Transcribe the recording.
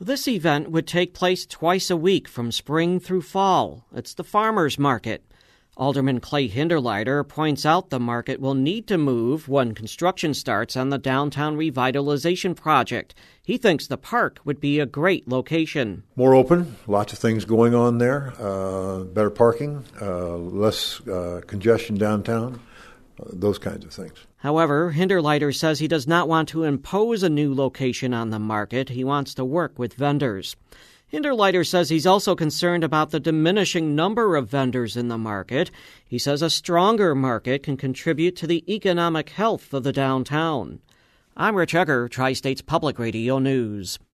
This event would take place twice a week from spring through fall. It's the farmers market. Alderman Clay Hinderleiter points out the market will need to move when construction starts on the downtown revitalization project. He thinks the park would be a great location. More open, lots of things going on there, better parking, less congestion downtown, those kinds of things. However, Hinderleiter says he does not want to impose a new location on the market. He wants to work with vendors. Hinderleiter says he's also concerned about the diminishing number of vendors in the market. He says a stronger market can contribute to the economic health of the downtown. I'm Rich Egger, Tri-States Public Radio News.